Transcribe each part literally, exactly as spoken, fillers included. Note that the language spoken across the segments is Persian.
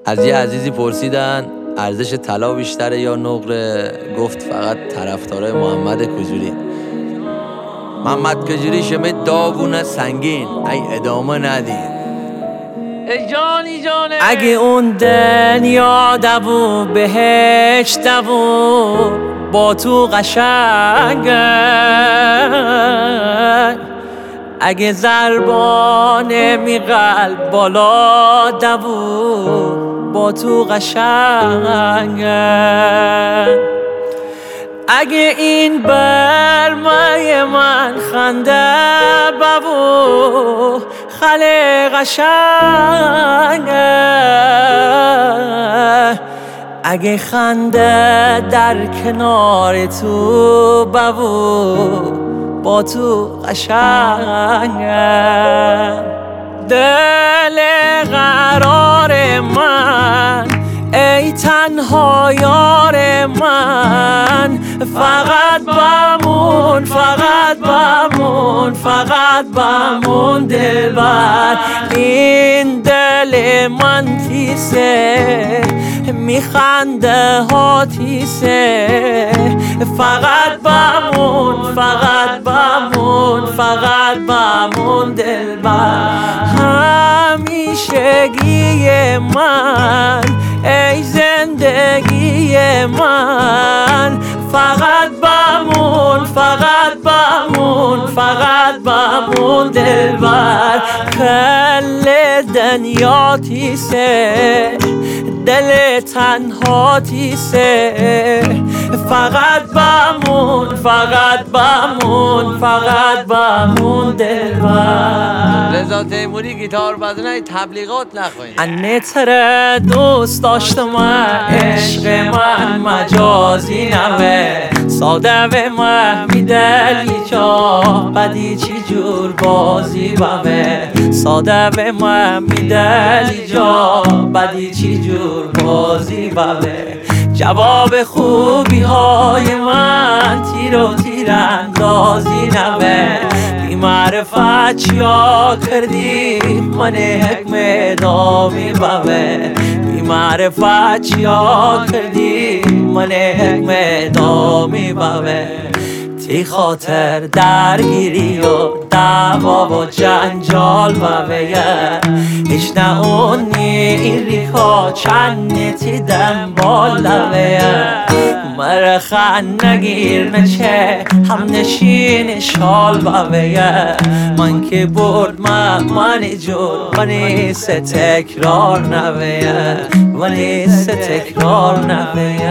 از یه عزیزی پرسیدن ارزش طلا بیشتره یا نقره؟ گفت فقط طرفدارای محمد کجوری. محمد کجوری شمید داغونه سنگین، ای ادامه ندید. ای جانی جانه اگه اون دنیا دبو بهشت دبو با تو قشنگه، اگه ضربانه می قلب بالا دبو با تو قشنگه، اگه این برمای من خنده ببو خله قشنگه، اگه خنده در کنار تو ببو با تو قشنگه، دل قرار من ای تنها یار من، فقط بمون فقط بمون فقط بمون دلبر، این دل من تیسه میخنده ها تیسه، فقط بمون فقط بمون فقط بمون دلبر، همیشگی من ای زندگی من، فقط بمون فقط بمون فقط بمون دلبر، کل دنیا تیسه دل تنها تیسه، فقط بمون فقط بمون فقط بمون دلبر. رضا تیموری گیتار بزنه تبلیغات نخواهیم. انه تره دوست داشتم عشق من مجازی نوه، ساده به من میدلی جا بدی چی جور بازی بوه، ساده به من میدلی جا بدی چی جور بازی بوه، جواب خوبی های من تیر و تیر اندازی نوه، بی معرفت چیا کردی من حکم دامی بوه، بی معرفت چیا کردی من حکم دامی بوه، تی خاطر درگیری و دعوا و جنجال بوه، ایش نه اونی این ریخا چند تی دنبال لوه، مرخن نگیر نچه هم نشین شال بوه، من که برد من منی جور منی سه تکرار نوه، منی سه تکرار نوه،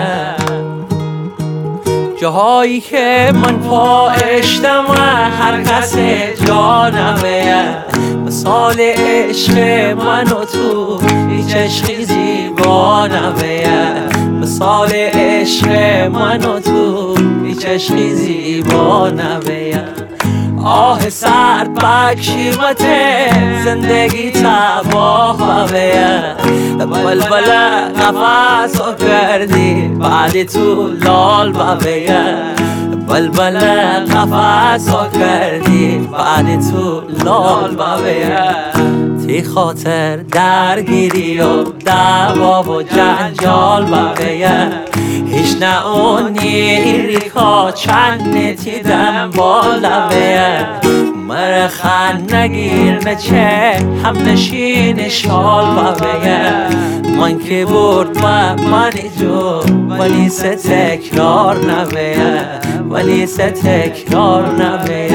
جاهایی که من پا اشتم هر کس جا نوه، مثال عشق من و تو هیچ عشقی زیبا نوه، مثال عشق من و تو هیچ عشقی زیبا نوه، آه سرد بکشیمت زندگی تباه بوه، بلبل نفس ها کردی بعد تو لال بوه، بلبل نفس ها کردی بعد تو لال بوه، تی خاطر درگیری و دعوا و جنجال بوه، هیچ نه اونی این ریخا چند تی دنبال لوه، مرخن نگیر نچه هم نشین شال بوه، من که برد من منی جور ولی سه تکرار نوه، ولی سه تکرار نوه،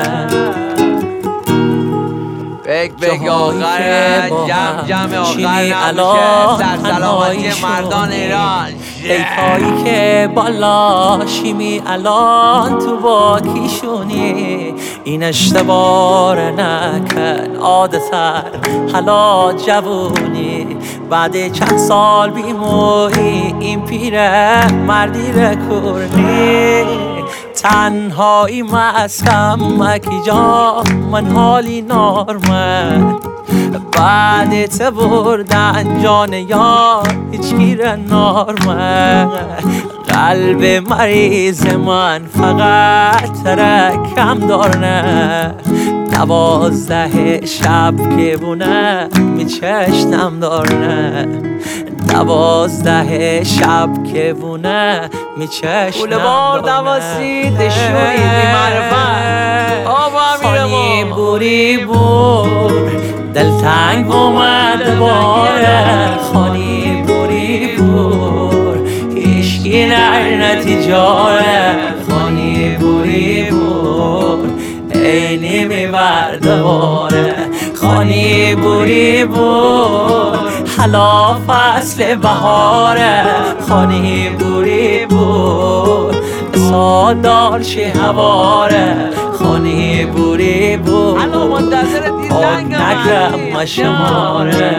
بگ بگ آخر جمع جمع آخر نمیشه سرسلامتی مردان ایران، ایکایی که بالا شیمی الان تو با کیشونی، این اشتبار نکن عادتر حالا جوونی، بعد چند سال بیموری این پیره مردی رکورنی، تنهایی مسکم مکی جا من حالی نارمن، بعد ت بردن جان یار هیچ گیر نارمن، قلب مریض من فقط ترکم دارنه، دوازده شب که بونه میچشنم دارنه دوازده شب که بونه میچشنم پول بار دوازید شوی بی معرفت آبا میره خانی بوری بور دلتنگ اومد باره خانی بوری بور هیشگی نر نتیجاره خانی بوری بور اینی میبرده باره خانی بوری بور حالا فصل بهاره خانی بوری بور سادار چه هواره خانی بوری بور الان منتظر دیدنگم نگرم مشماره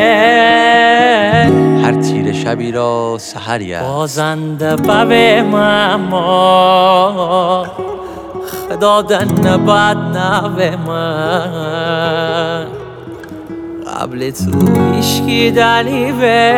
هر تیر شبی را سحری است بازنده بب مما خدادن نباد نوه من قبل تو هیشکی دلیوه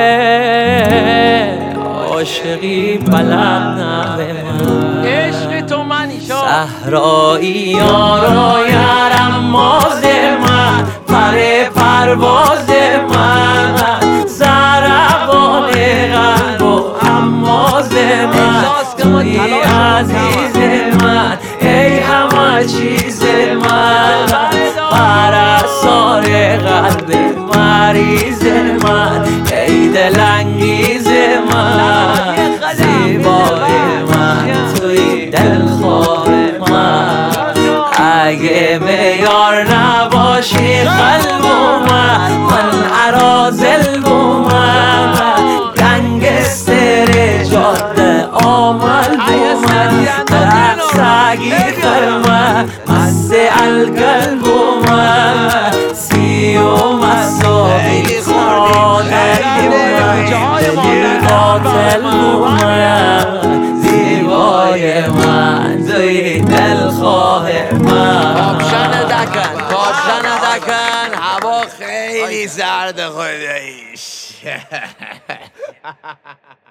عاشقی بلد نوه من عشق تو منی شا صحرایی یارا یارم ماز من پر پرواز من زربان قلب و اماز من توی عزیز من ای همه چیز من پرستار قلب مریض من ای دلانگیز من زیبای من توی دلخواه من اگه میار نباشی قلب من من عرازل بومن گنگستر جاده آمل بومن رقصگی خرمن مست القلب بومن سی و مساقی خانه بومن قاتل بومن زیبای من توی دلخواه من کاپشن دکن کاپشن دکن هوا خیلی سرد خداییش